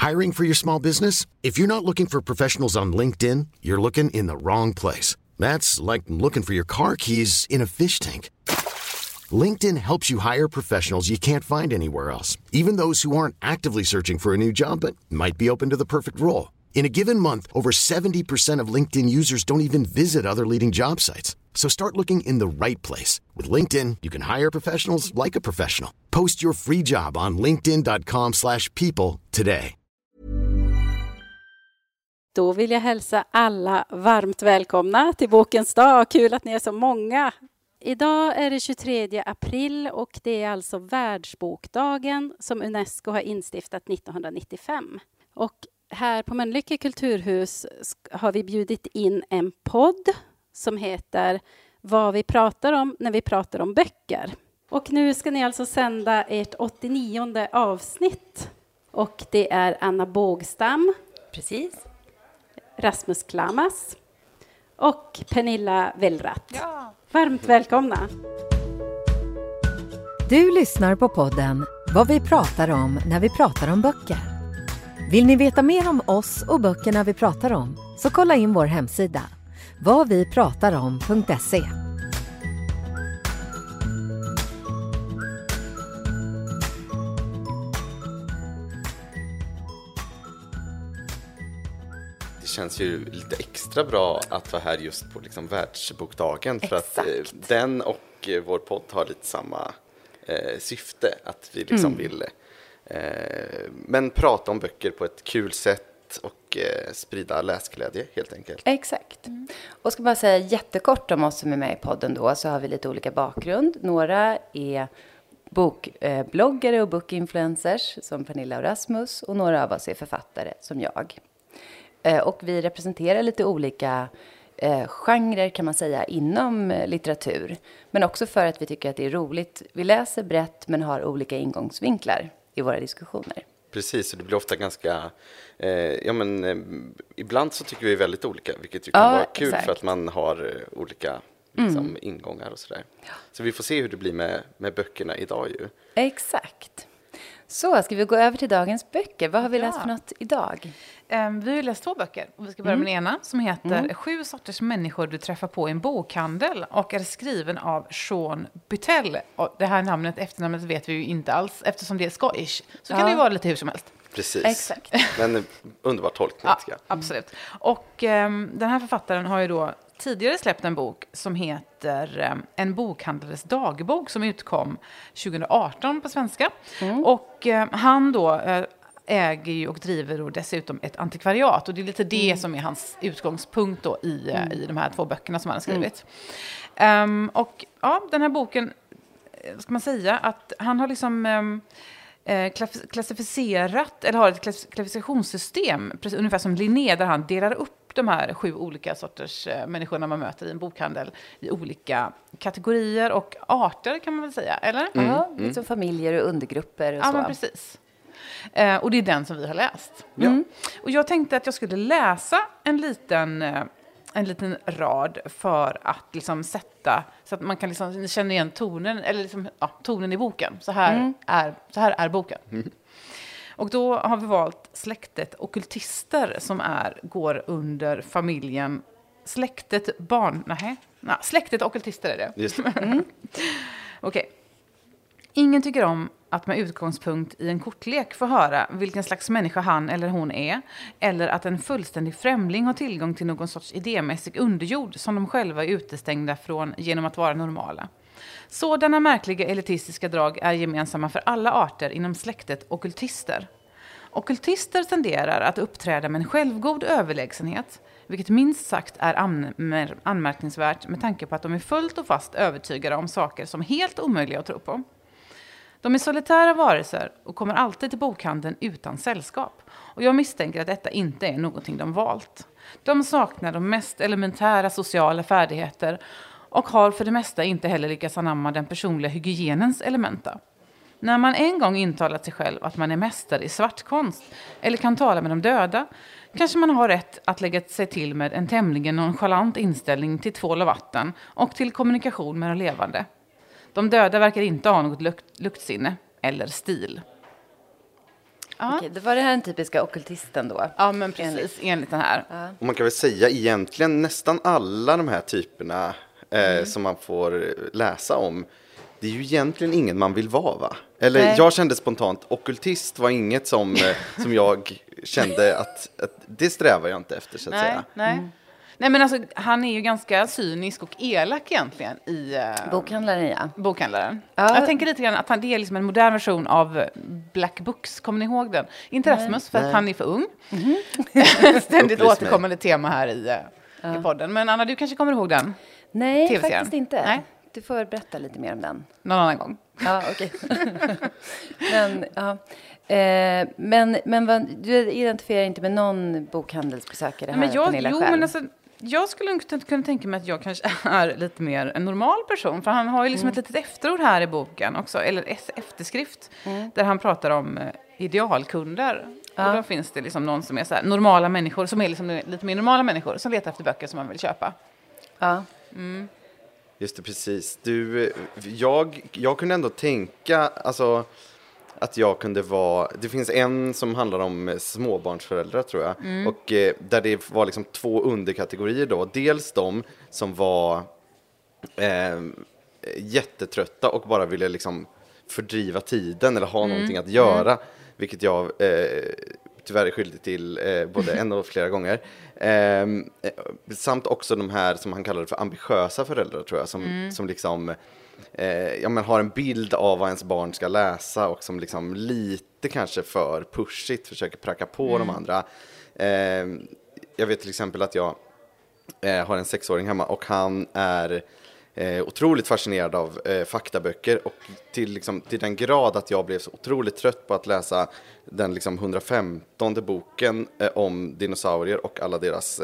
Hiring for your small business? If you're not looking for professionals on LinkedIn, you're looking in the wrong place. That's like looking for your car keys in a fish tank. LinkedIn helps you hire professionals you can't find anywhere else, even those who aren't actively searching for a new job but might be open to the perfect role. In a given month, over 70% of LinkedIn users don't even visit other leading job sites. So start looking in the right place. With LinkedIn, you can hire professionals like a professional. Post your free job on linkedin.com/people today. Då vill jag hälsa alla varmt välkomna till Bokens dag. Kul att ni är så många. Idag är det 23 april och det är alltså Världsbokdagen som UNESCO har instiftat 1995. Och här på Mölnlycke kulturhus har vi bjudit in en podd som heter Vad vi pratar om när vi pratar om böcker. Och nu ska ni alltså sända ert 89:e avsnitt. Och det är Anna Bågstam. Precis. Rasmus Klamas och Pernilla Wellrath. Ja. Varmt välkomna. Du lyssnar på podden Vad vi pratar om när vi pratar om böcker. Vill ni veta mer om oss och böckerna vi pratar om så kolla in vår hemsida vadvipratarom.se. Det känns ju lite extra bra att vara här just på liksom Världsbokdagen. För att den och vår podd har lite samma syfte. Att vi liksom vill men prata om böcker på ett kul sätt och sprida läsglädje helt enkelt. Exakt. Och ska bara säga jättekort om oss som är med i podden då, så har vi lite olika bakgrund. Några är bokbloggare och bookinfluencers som Pernilla och Rasmus, och några av oss är författare som jag. Och vi representerar lite olika genrer kan man säga inom litteratur. Men också för att vi tycker att det är roligt. Vi läser brett men har olika ingångsvinklar i våra diskussioner. Precis, och det blir ofta ganska... ibland så tycker vi väldigt olika, vilket ju kan vara kul för att man har olika liksom, ingångar och sådär. Ja. Så vi får se hur det blir med böckerna idag ju. Exakt. Så, ska vi gå över till dagens böcker? Vad har vi läst för något idag? Vi har läst 2 böcker. Och vi ska börja med den ena som heter 7 sorters människor du träffar på i en bokhandel och är skriven av Sean Bytell. Och det här efternamnet vet vi ju inte alls eftersom det är skojs. Så kan det ju vara lite hur som helst. Precis. Exakt. Men underbar tolkning. Ja, absolut. Och den här författaren har ju då tidigare släppt en bok som heter En bokhandlares dagbok som utkom 2018 på svenska. Och han då äger ju och driver då dessutom ett antikvariat. Och det är lite det som är hans utgångspunkt då i de här 2 böckerna som han har skrivit. Och ja, den här boken, ska man säga att han har liksom... klassificerat, eller har ett klassifikationssystem ungefär som Linné, där han delar upp de här 7 olika sorters människorna man möter i en bokhandel i olika kategorier och arter kan man väl säga, eller? Ja, liksom familjer och undergrupper och så. Ja, men precis. Och det är den som vi har läst. Och jag tänkte att jag skulle läsa en liten rad för att liksom sätta, så att man kan liksom känna igen tonen, eller liksom, tonen i boken. Så här är boken. Och då har vi valt släktet ockultister som går under familjen släktet ockultister är det. Just det. Okej. Ingen tycker om att med utgångspunkt i en kortlek få höra vilken slags människa han eller hon är, eller att en fullständig främling har tillgång till någon sorts idémässig underjord som de själva är utestängda från genom att vara normala. Sådana märkliga elitistiska drag är gemensamma för alla arter inom släktet ockultister. Ockultister tenderar att uppträda med en självgod överlägsenhet, vilket minst sagt är anmärkningsvärt med tanke på att de är fullt och fast övertygade om saker som är helt omöjliga att tro på. De är solitära varelser och kommer alltid till bokhandeln utan sällskap. Och jag misstänker att detta inte är någonting de valt. De saknar de mest elementära sociala färdigheter och har för det mesta inte heller lyckats anamma den personliga hygienens elementa. När man en gång intalat sig själv att man är mästare i svartkonst eller kan tala med de döda, kanske man har rätt att lägga sig till med en tämligen nonchalant inställning till tvål och vatten och till kommunikation med de levande. De döda verkar inte ha något luktsinne eller stil. Okej, då var det här den typiska ockultisten då? Ja, men precis. Enligt den här. Och man kan väl säga egentligen nästan alla de här typerna som man får läsa om, det är ju egentligen ingen man vill vara, va? Eller jag kände spontant, ockultist var inget som jag kände att det strävar jag inte efter, så att säga. Nej, men alltså, han är ju ganska cynisk och elak egentligen i... Bokhandlaren, ja. Bokhandlaren. Ja. Jag tänker lite grann att det är liksom en modern version av Black Books. Kommer ni ihåg den? Inte Rasmus, för att han är för ung. Ständigt återkommande tema här i podden. Men Anna, du kanske kommer ihåg den? Nej, TV-serien. faktiskt inte. Nej. Du får berätta lite mer om den. Någon annan gång. Ja, okej. Men du identifierar inte med någon bokhandelsbesökare här, Pernilla, själv? Men alltså, jag skulle inte kunna tänka mig att jag kanske är lite mer en normal person. För han har ju liksom ett litet efterord här i boken också. Eller efterskrift. Där han pratar om idealkunder. Och då finns det liksom någon som är så här, normala människor. Som är liksom lite mer normala människor. Som letar efter böcker som man vill köpa. Ja. Just det, precis. Jag kunde ändå tänka, alltså, att jag kunde vara... Det finns en som handlar om småbarnsföräldrar, tror jag. Och där det var liksom 2 underkategorier då. Dels de som var jättetrötta och bara ville liksom fördriva tiden eller ha någonting att göra. Vilket jag tyvärr är skyldig till både en och flera gånger. Samt också de här som han kallade för ambitiösa föräldrar, tror jag. Som liksom... har en bild av vad ens barn ska läsa och som liksom lite kanske för pushigt försöker pracka på de andra. Jag vet till exempel att jag har en 6-åring hemma och han är otroligt fascinerad av faktaböcker och till den grad att jag blev så otroligt trött på att läsa den liksom 115:e boken om dinosaurier och alla deras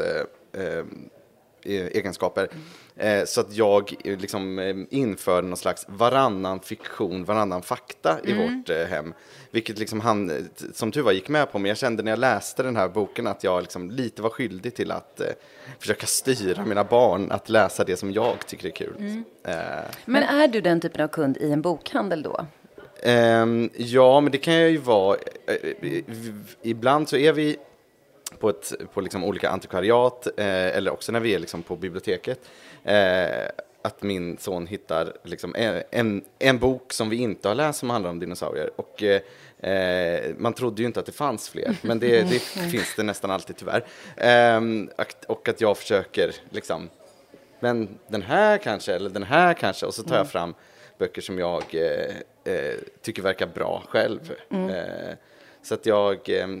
egenskaper. Så att jag liksom införde någon slags varannan fiktion, varannan fakta i vårt hem. Vilket liksom han, som tur var, gick med på. Men jag kände när jag läste den här boken att jag liksom lite var skyldig till att försöka styra mina barn att läsa det som jag tycker är kul. Men är du den typen av kund i en bokhandel då? Ja, men det kan jag ju vara. Ibland så är vi på liksom olika antikvariat eller också när vi är liksom på biblioteket, att min son hittar liksom en bok som vi inte har läst som handlar om dinosaurier, och man trodde ju inte att det fanns fler, men det finns det nästan alltid, tyvärr. Och att jag försöker liksom, men den här kanske, eller den här kanske, och så tar jag fram böcker som jag tycker verkar bra själv. Så att jag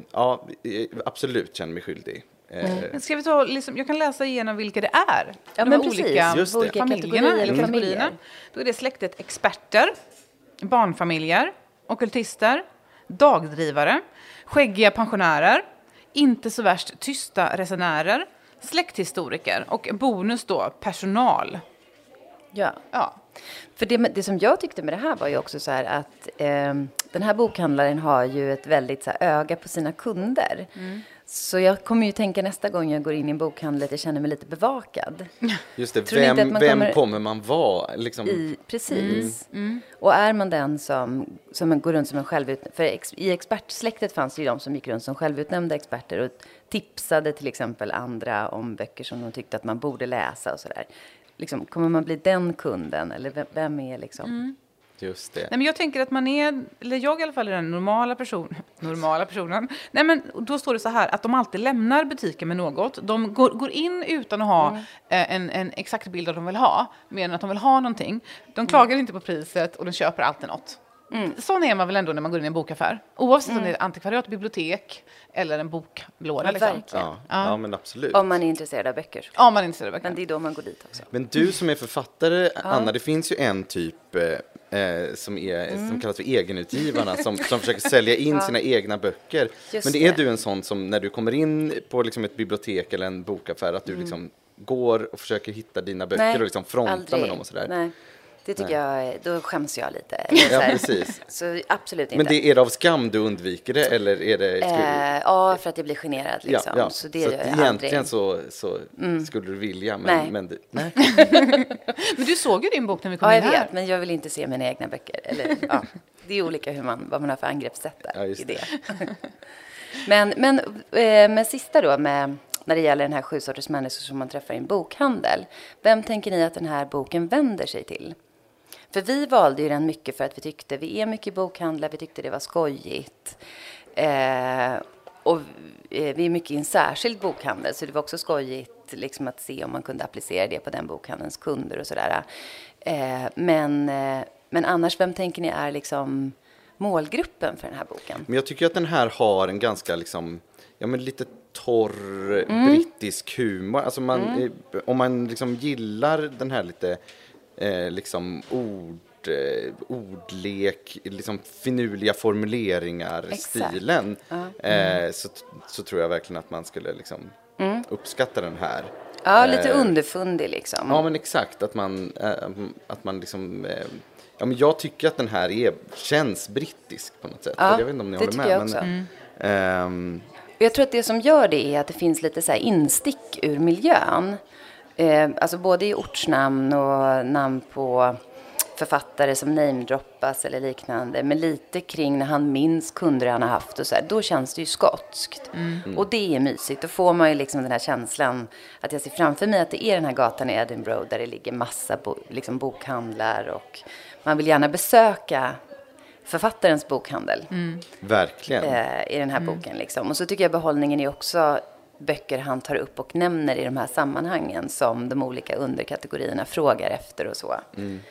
absolut känner mig skyldig. Ska vi ta, liksom, jag kan läsa igenom vilka det är. Ja, men precis. Olika familjerna. Då är det släktet experter, barnfamiljer, ockultister, dagdrivare, skäggiga pensionärer, inte så värst tysta resenärer, släkthistoriker och bonus då personal. Ja. För det som jag tyckte med det här var ju också så här att den här bokhandlaren har ju ett väldigt så här, öga på sina kunder. Så jag kommer ju tänka nästa gång jag går in i en bokhandel att jag känner mig lite bevakad. Just det, vem kommer man vara? Liksom? Precis. Och är man den som går runt som en självutnämnd... För i expertsläktet fanns det ju de som gick runt som självutnämnda experter och tipsade till exempel andra om böcker som de tyckte att man borde läsa och sådär. Liksom, kommer man bli den kunden? Eller vem är liksom... Just det. Nej, men jag tänker att man är, eller jag i alla fall är den normala personen. Nej, men då står det så här att de alltid lämnar butiken med något. De går in utan att ha en exakt bild av vad de vill ha, mer än att de vill ha någonting. De klagar inte på priset och de köper alltid något. Sån är man väl ändå när man går in i en bokaffär. Oavsett om det är antikvariat, bibliotek eller en boklåda. Liksom. Ja, men absolut. Om man är intresserad av böcker. Om man är intresserad av böcker. Men det är då man går dit också. Men du som är författare, Anna, det finns ju en typ som kallas för egenutgivarna, som försöker sälja in sina egna böcker. Men är du en sån som när du kommer in på liksom ett bibliotek eller en bokaffär, att du liksom går och försöker hitta dina böcker och liksom fronta med dem och sådär? Nej. Det tycker jag, då skäms jag lite. Ja, precis. Så absolut inte. Men det är det av skam du undviker det, eller är det... Ja, för att jag blir generad liksom. Ja. Så det så gör jag egentligen aldrig. så skulle du vilja, Nej. Men Men du såg ju din bok när vi kom in här. Ja, jag vet, men jag vill inte se mina egna böcker. Eller, ja. Det är olika vad man har för angreppssätt där, Ja, just i det. Men sista då, när det gäller den här 7 sorters människor som man träffar i en bokhandel. Vem tänker ni att den här boken vänder sig till? För vi valde ju den mycket för att vi är mycket bokhandlar, vi tyckte det var skojigt. Och vi är mycket i en särskild bokhandel, så det var också skojigt liksom, att se om man kunde applicera det på den bokhandelns kunder och sådär. Men annars, vem tänker ni är liksom målgruppen för den här boken? Men jag tycker att den här har en ganska liksom, lite torr brittisk humor. Alltså om man liksom gillar den här lite liksom ordlek, liksom finurliga formuleringar, stilen, så tror jag verkligen att man skulle liksom uppskatta den här. Ja, lite underfundig liksom. Ja, men exakt, att man liksom men jag tycker att den här känns brittisk på något sätt. Ja, jag vet inte om ni det håller med. Jag också. Jag tror att det som gör det är att det finns lite så här instick ur miljön. Alltså både i ortsnamn och namn på författare som namedroppas eller liknande. Men lite kring när han minns kunder han har haft och så här. Då känns det ju skotskt. Och det är mysigt. Då får man ju liksom den här känslan att jag ser framför mig att det är den här gatan i Edinburgh där det ligger massa liksom bokhandlar. Och man vill gärna besöka författarens bokhandel. Verkligen. I den här boken liksom. Och så tycker jag behållningen är också böcker han tar upp och nämner i de här sammanhangen som de olika underkategorierna frågar efter och så.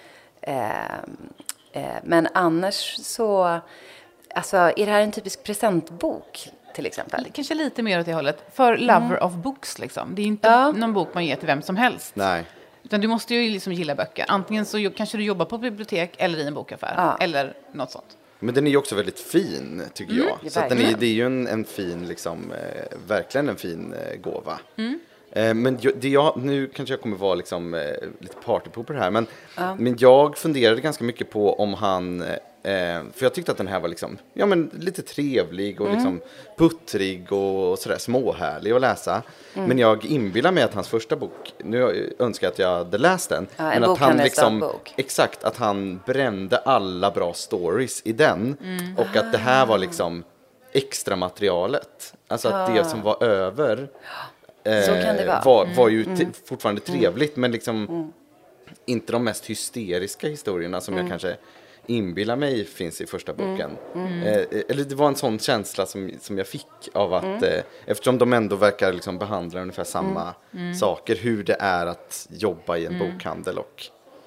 Men annars så, alltså, är det här en typisk presentbok till exempel? Kanske lite mer åt det hållet. För lover of books liksom. Det är inte någon bok man ger till vem som helst. Nej. Utan du måste ju liksom gilla böcker. Antingen så kanske du jobbar på bibliotek eller i en bokaffär. Eller något sånt. Men den är ju också väldigt fin, tycker jag. Så att det är ju en fin, liksom, verkligen en fin gåva. Men nu kanske jag kommer vara liksom, lite partypooper här. Men jag funderade ganska mycket på om han... för jag tyckte att den här var liksom, lite trevlig och liksom puttrig och sådär småhärlig att läsa. Men jag inbillar mig att hans första bok, nu önskar jag att jag hade läst den. Men att han liksom, exakt, att han brände alla bra stories i den. Och att det här var liksom extra materialet. Alltså att det som var över så kan det vara. var ju fortfarande trevligt. Men liksom inte de mest hysteriska historierna som jag kanske inbillar mig finns i första boken. Eller det var en sån känsla som jag fick av att eftersom de ändå verkar liksom behandla ungefär samma saker, hur det är att jobba i en bokhandel och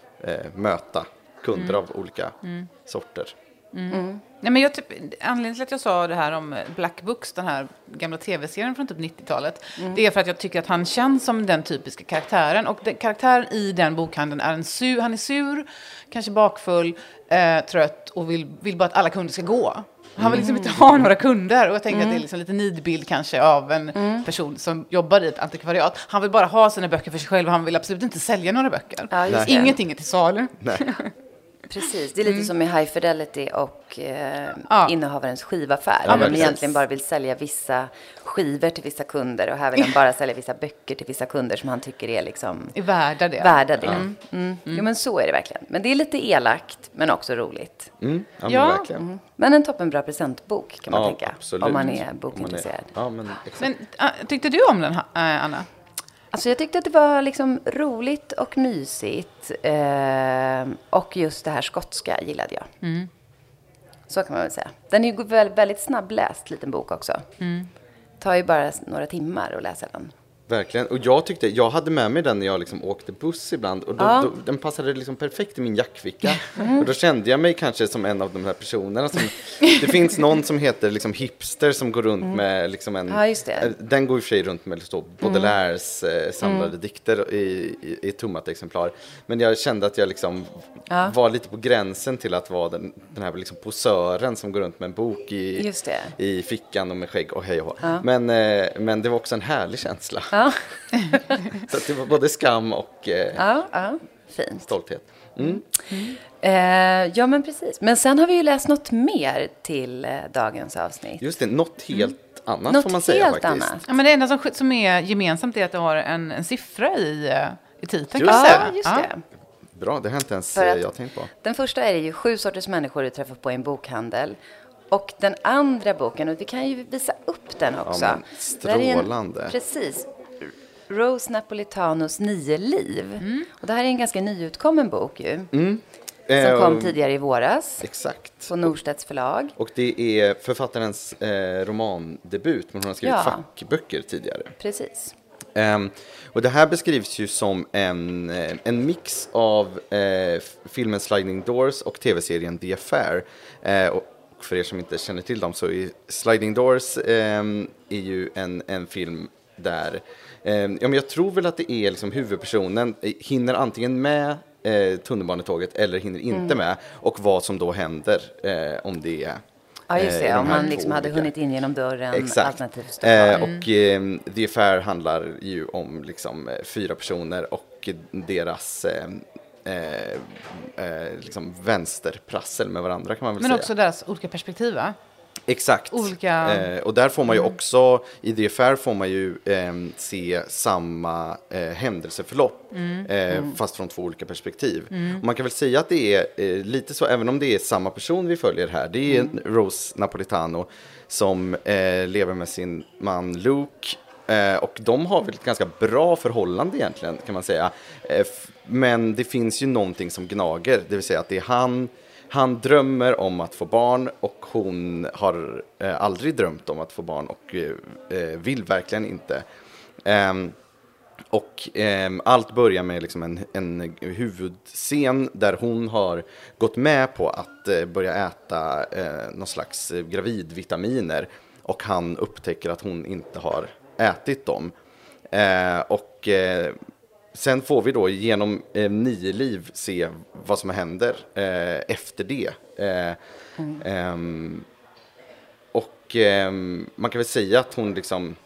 möta kunder av olika sorter. Nej, men anledningen till att jag sa det här om Black Books, den här gamla tv-serien från typ 90-talet, det är för att jag tycker att han känns som den typiska karaktären. Och karaktären i den bokhandeln är han är sur, kanske bakfull, trött och vill bara att alla kunder ska gå. Han vill liksom inte ha några kunder. Och jag tänker att det är liksom lite nidbild kanske av en person som jobbar i ett antikvariat. Han vill bara ha sina böcker för sig själv. Han vill absolut inte sälja några böcker. Ingenting är till salu. Precis, det är lite som i High Fidelity och innehavarens skivaffär. Där de egentligen bara vill sälja vissa skivor till vissa kunder. Och här vill han bara sälja vissa böcker till vissa kunder som han tycker är liksom... är värda det. Jo, men så är det verkligen. Men det är lite elakt, men också roligt. Verkligen. Men en toppenbra presentbok kan man tänka. Absolut. Om man är bokintresserad. Men tyckte du om den, Anna? Alltså jag tyckte att det var liksom roligt och mysigt. Och just det här skotska gillade jag. Så kan man väl säga. Den är ju väldigt snabbläst, liten bok också. Tar ju bara några timmar att läsa den. Verkligen. Och jag hade med mig den när jag liksom åkte buss ibland. Och den passade liksom perfekt i min jackficka. Och då kände jag mig kanske som en av de här personerna. Det finns någon som heter liksom hipster som går runt med liksom en... Ja, just det. Den går i och för sig runt med Baudelaires samlade dikter i tummat exemplar. Men jag kände att jag liksom var lite på gränsen till att vara den här liksom posören som går runt med en bok i fickan och med skägg och hej och men det var också en härlig känsla. Så att det var både skam och fint. Stolthet. Ja, men precis. Men sen har vi ju läst något mer till dagens avsnitt. Just det, något helt annat får man säga faktiskt. Annat. Ja, men det enda som är gemensamt är att det har en siffra i titeln. Just det. bra. Det har inte ens jag tänkt på. Den första är ju 7 sorters människor du träffar på i en bokhandel. Och den andra boken, och vi kan ju visa upp den också. Ja, strålande. Precis. Rose Napolitanos 9 liv. Och det här är en ganska nyutkommen bok ju. Som kom tidigare i våras. Exakt. På Norstedts förlag. Och det är författarens romandebut. Men hon har skrivit fackböcker tidigare. Precis. Och det här beskrivs ju som en mix av filmen Sliding Doors och tv-serien The Affair. Och för er som inte känner till dem så är Sliding Doors är ju en film där men jag tror väl att det är liksom huvudpersonen hinner antingen med tunnelbanetåget eller hinner inte med, och vad som då händer om det är ja, just det, om man liksom hade hunnit in genom dörren. Exakt. Och The Affair handlar ju om liksom 4 personer och deras liksom vänsterprassel med varandra, kan man väl säga. Men också deras olika perspektiv, va? Exakt. Och där får man ju också, i The Affair får man ju se samma händelseförlopp, fast från 2 olika perspektiv. Och man kan väl säga att det är lite så, även om det är samma person vi följer här. Det är Rose Napolitano som lever med sin man Luke. Och de har väl ett ganska bra förhållande egentligen, kan man säga. Men det finns ju någonting som gnager, det vill säga att det är han drömmer om att få barn och hon har aldrig drömt om att få barn och vill verkligen inte. Allt börjar med liksom en huvudscen där hon har gått med på att börja äta någon slags gravidvitaminer, och han upptäcker att hon inte har ätit dem. Sen får vi då genom 9 liv se vad som händer efter det. Man kan väl säga att hon liksom...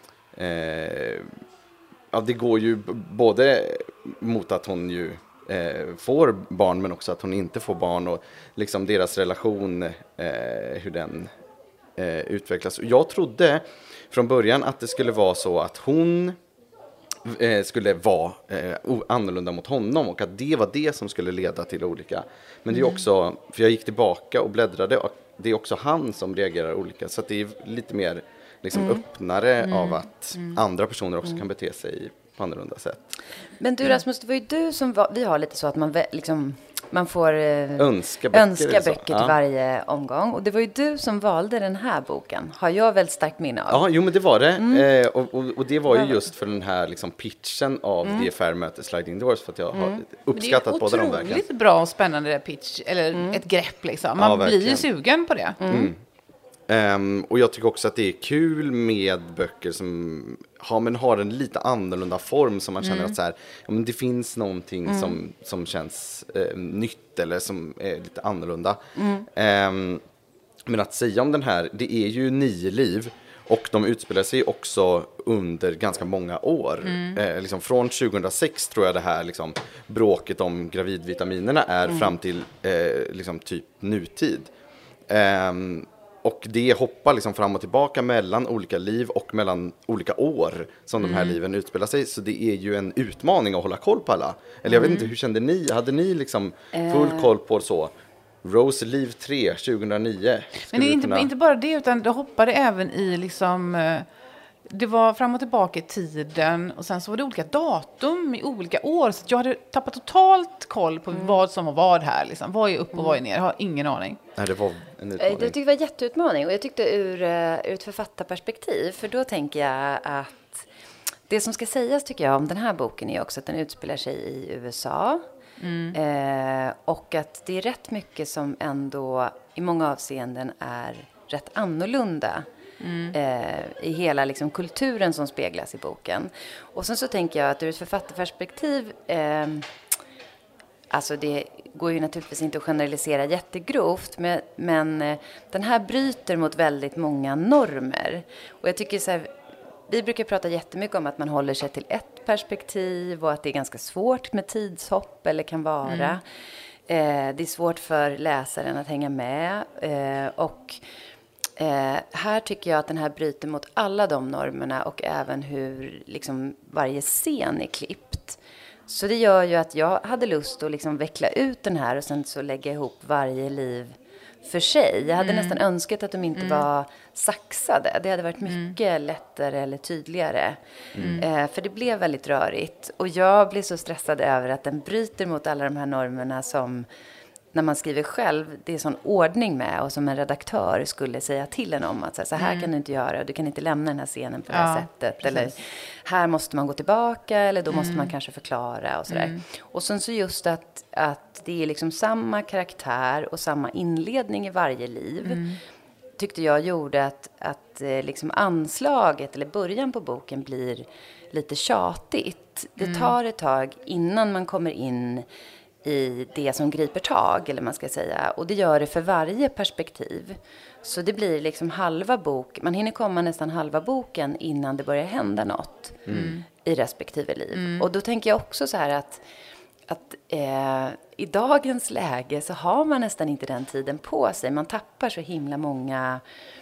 det går ju både mot att hon ju får barn, men också att hon inte får barn. Och liksom deras relation, hur den utvecklas. Jag trodde från början att det skulle vara så att hon... skulle vara annorlunda mot honom, och att det var det som skulle leda till olika. Men det är också, för jag gick tillbaka och bläddrade, och det är också han som reagerar olika, så att det är lite mer liksom öppnare av att andra personer också kan bete sig på annorlunda sätt. Men du Rasmus, det var ju du som vi har lite så att man får önska böcker till varje omgång. Och det var ju du som valde den här boken. Har jag väl starkt minne av. Ja, jo, men det var det. Och det var ju just för den här liksom pitchen av The Affair möter Sliding Doors, för att jag har uppskattat båda dem verkligen. Det är otroligt bra och spännande pitch, eller ett grepp liksom. Man blir ju sugen på det. Och jag tycker också att det är kul med böcker som har en lite annorlunda form, som man känner att så här, men det finns någonting som känns nytt eller som är lite annorlunda. Men att säga om den här, det är ju 9 liv, och de utspelar sig också under ganska många år. Liksom från 2006 tror jag det här liksom, bråket om gravidvitaminerna är fram till liksom, typ nutid. Och det hoppar liksom fram och tillbaka mellan olika liv och mellan olika år som de här liven utspelar sig. Så det är ju en utmaning att hålla koll på alla. Eller jag vet inte, hur kände ni? Hade ni liksom full koll på så? Rose liv 3, 2009. Men det är inte bara det, utan det hoppade även i liksom... Det var fram och tillbaka i tiden, och sen så var det olika datum i olika år, så jag hade tappat totalt koll på vad som var vad här liksom. Vad är upp och vad är ner? Jag har ingen aning. Nej, det var en utmaning. Jag tyckte det var en jätteutmaning, och jag tyckte ur ett författarperspektiv, för då tänker jag att det som ska sägas tycker jag om den här boken är också att den utspelar sig i USA. Och att det är rätt mycket som ändå i många avseenden är rätt annorlunda i hela liksom, kulturen som speglas i boken. Och sen så tänker jag att ur ett författarperspektiv, alltså det går ju naturligtvis inte att generalisera jättegrovt, men den här bryter mot väldigt många normer. Och jag tycker så här, vi brukar prata jättemycket om att man håller sig till ett perspektiv och att det är ganska svårt med tidshopp, eller kan vara. Det är svårt för läsaren att hänga med. Här tycker jag att den här bryter mot alla de normerna, och även hur liksom varje scen är klippt. Så det gör ju att jag hade lust att liksom veckla ut den här och sen så lägga ihop varje liv för sig. Jag hade nästan önskat att de inte var saxade. Det hade varit mycket lättare eller tydligare. För det blev väldigt rörigt. Och jag blev så stressad över att den bryter mot alla de här normerna som när man skriver själv, det är sån ordning med och som en redaktör skulle säga till en om att så här kan du inte göra, du kan inte lämna den här scenen på det här sättet. Precis. Eller här måste man gå tillbaka eller då måste man kanske förklara och sådär. Och sen så just att det är liksom samma karaktär och samma inledning i varje liv tyckte jag gjorde att liksom anslaget eller början på boken blir lite tjatigt. Det tar ett tag innan man kommer in i det som griper tag, eller man ska säga. Och det gör det för varje perspektiv. Så det blir liksom halva bok. Man hinner komma nästan halva boken innan det börjar hända något i respektive liv. Och då tänker jag också så här att i dagens läge så har man nästan inte den tiden på sig. Man tappar så himla många...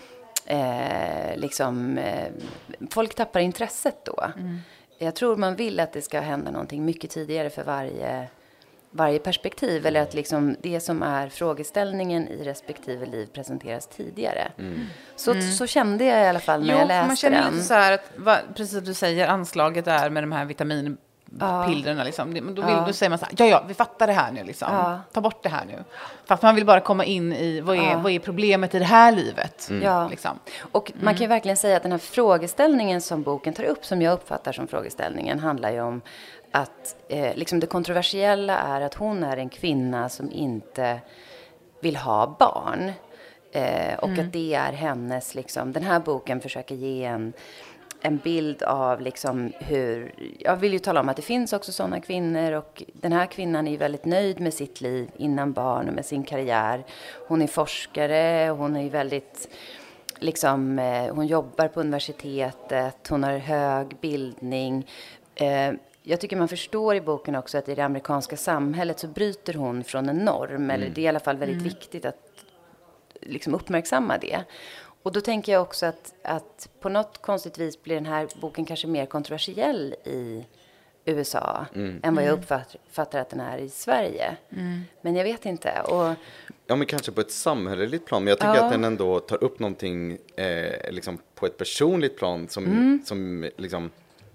folk tappar intresset då. Jag tror man vill att det ska hända någonting mycket tidigare för varje perspektiv, eller att liksom det som är frågeställningen i respektive liv presenteras tidigare. Så kände jag i alla fall när jag läste den. Man känner lite så här att, precis som du säger, anslaget är med de här vitaminpillerna liksom. Då säger man så här, ja, vi fattar det här nu liksom. Ta bort det här nu. För att man vill bara komma in i vad är problemet i det här livet. Liksom. Och man kan ju verkligen säga att den här frågeställningen som boken tar upp, som jag uppfattar som frågeställningen, handlar ju om att liksom det kontroversiella är att hon är en kvinna som inte vill ha barn. Och att det är hennes, liksom, den här boken försöker ge en bild av liksom hur, jag vill ju tala om att det finns också sådana kvinnor, och den här kvinnan är ju väldigt nöjd med sitt liv innan barn och med sin karriär. Hon är forskare, hon är ju väldigt liksom, hon jobbar på universitetet, hon har hög bildning. Jag tycker man förstår i boken också att i det amerikanska samhället så bryter hon från en norm. Eller det är i alla fall väldigt viktigt att liksom uppmärksamma det. Och då tänker jag också att på något konstigt vis blir den här boken kanske mer kontroversiell i USA än vad jag uppfattar att den är i Sverige. Men jag vet inte. Ja, men kanske på ett samhälleligt plan. Men jag tycker att den ändå tar upp någonting liksom på ett personligt plan som liksom...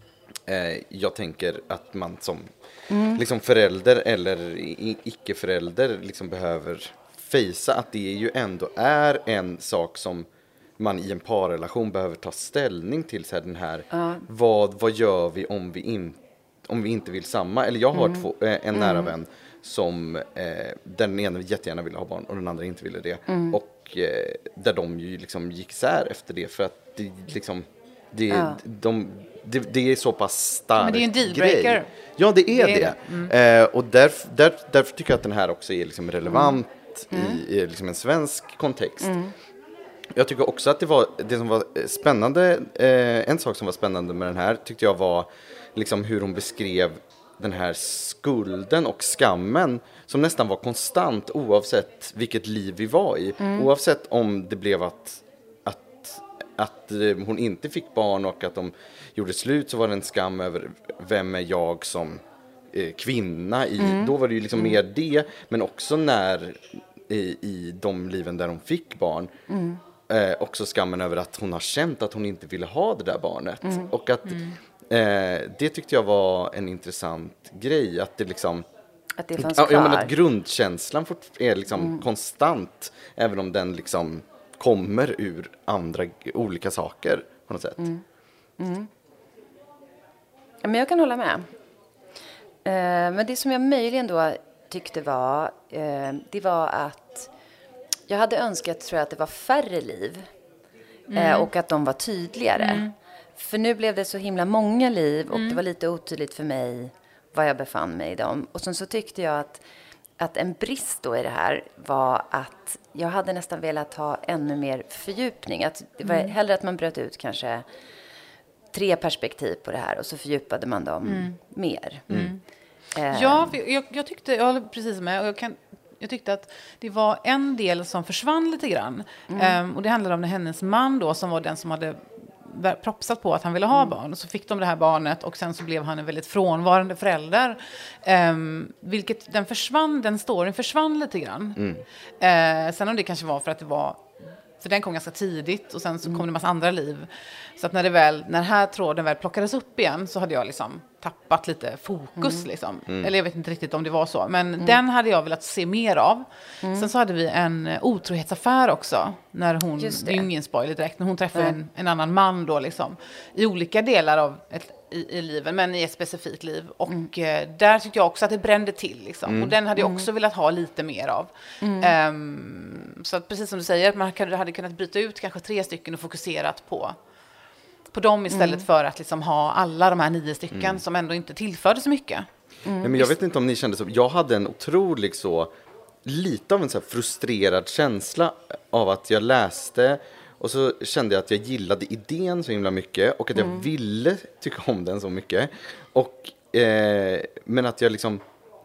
jag tänker att man som liksom förälder eller icke-förälder liksom behöver fejsa att det ju ändå är en sak som man i en parrelation behöver ta ställning till. Så här, den här, vad gör vi om vi inte vill samma? Eller jag har en nära vän som den ena jättegärna ville ha barn och den andra inte ville det. Och där de ju liksom gick isär efter det, för att det liksom... Det är så pass stark. Men det är en dealbreaker. Grej. Ja, det är det. Och därför tycker jag att den här också är liksom relevant i liksom en svensk kontext. Jag tycker också att det som var spännande, en sak som var spännande med den här tyckte jag var liksom hur hon beskrev den här skulden och skammen som nästan var konstant oavsett vilket liv vi var i. Oavsett om det blev att hon inte fick barn och att de gjorde slut, så var det en skam över vem är jag som kvinna i. Då var det ju liksom mer det, men också när i de liven där hon fick barn också skammen över att hon har känt att hon inte ville ha det där barnet. Och att det tyckte jag var en intressant grej, att det liksom att det fanns kvar. Ja, men att grundkänslan är liksom konstant, även om den liksom kommer ur andra olika saker på något sätt. Ja, men jag kan hålla med. Men det som jag möjligen då tyckte var det var att jag hade önskat, tror jag, att det var färre liv och att de var tydligare. För nu blev det så himla många liv och det var lite otydligt för mig var jag befann mig i dem. Och sen så tyckte jag att en brist då i det här var att jag hade nästan velat ha ännu mer fördjupning. Att det var hellre att man bröt ut kanske 3 perspektiv på det här och så fördjupade man dem mer. Ja, jag tyckte, jag håller precis med, och jag tyckte att det var en del som försvann lite grann. Och det handlade om hennes man då, som var den som hade propsat på att han ville ha barn. Och så fick de det här barnet och sen så blev han en väldigt frånvarande förälder. Vilket den storyn försvann lite grann. Sen om det kanske var för att det var... För den kom ganska tidigt och sen så kom det en massa andra liv. Så att när den här tråden väl plockades upp igen så hade jag liksom tappat lite fokus liksom. Eller jag vet inte riktigt om det var så. Men den hade jag velat se mer av. Sen så hade vi en otrohetsaffär också. När hon, det är ju ingen spoiler direkt, när hon träffade en annan man då liksom. I olika delar av i livet, men i ett specifikt liv. Och där tyckte jag också att det brände till liksom. Och den hade jag också velat ha lite mer av. Så att precis som du säger, att man hade kunnat byta ut kanske 3 stycken och fokuserat på dem istället för att liksom ha alla de här 9 stycken som ändå inte tillförde så mycket. Men jag vet inte om ni kände så. Jag hade en otrolig lite av en så här frustrerad känsla av att jag läste och så kände jag att jag gillade idén så himla mycket och att jag ville tycka om den så mycket. Och, men att jag liksom...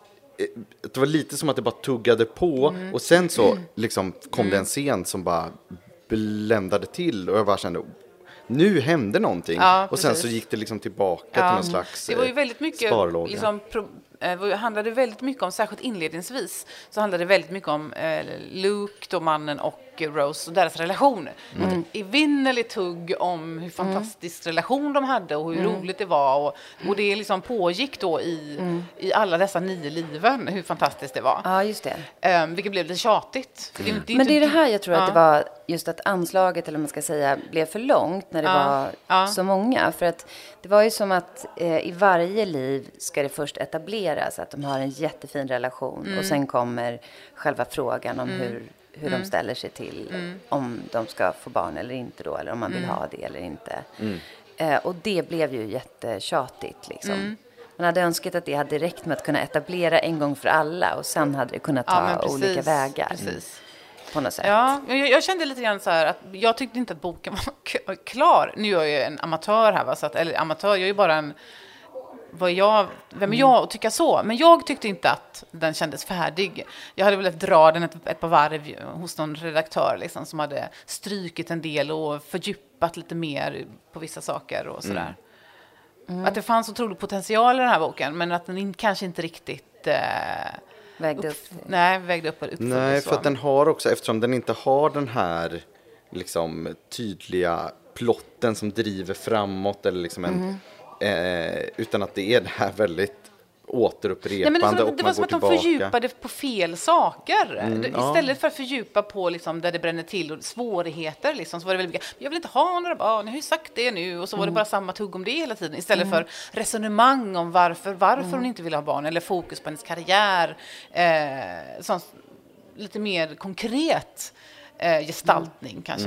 Det var lite som att det bara tuggade på och sen så liksom kom det en scen som bara bländade till och jag bara kände... Nu hände någonting. Ja, och sen så gick det liksom tillbaka till någon slags det var ju väldigt mycket sparlåga. Liksom, handlade väldigt mycket om, särskilt inledningsvis, så handlade det väldigt mycket om Luke, då mannen, och Rose och deras relation. Evinnerligt tugg om hur fantastisk relation de hade och hur roligt det var. Och det liksom pågick då i alla dessa 9 liven, hur fantastiskt det var. Ja, just det. Vilket blev lite tjatigt. Men det är det här jag tror att det var, just att anslaget, eller man ska säga, blev för långt när det var så många. För att det var ju som att i varje liv ska det först etableras att de har en jättefin relation. Och sen kommer själva frågan om hur de ställer sig till om de ska få barn eller inte då, eller om man vill ha det eller inte. Och det blev ju jättetjatigt liksom. Man hade önskat att det hade räckt med att kunna etablera en gång för alla och sen hade det kunnat ta olika vägar. Precis. På något sätt. Ja, jag kände lite grann så här att jag tyckte inte att boken var klar. Nu är jag ju en amatör här, va? Så att, eller amatör, jag är ju bara en... Vem är jag att tycka så? Men jag tyckte inte att den kändes färdig. Jag hade velat dra den ett par varv hos någon redaktör liksom, som hade strykit en del och fördjupat lite mer på vissa saker och sådär. Att det fanns otrolig potential i den här boken, men att den kanske inte riktigt vägde upp och uppföljde. Nej, för att den har också, eftersom den inte har den här liksom tydliga plotten som driver framåt eller liksom utan att det är det här väldigt återupprepande. Det var som att de fördjupade på fel saker. Istället för att fördjupa på liksom, där det bränner till och svårigheter liksom, så var det väldigt mycket, jag vill inte ha några barn, jag har ju sagt det nu, och så var det bara samma tugg om det hela tiden, istället för resonemang om varför hon inte vill ha barn, eller fokus på hennes karriär, lite mer konkret gestaltning kanske.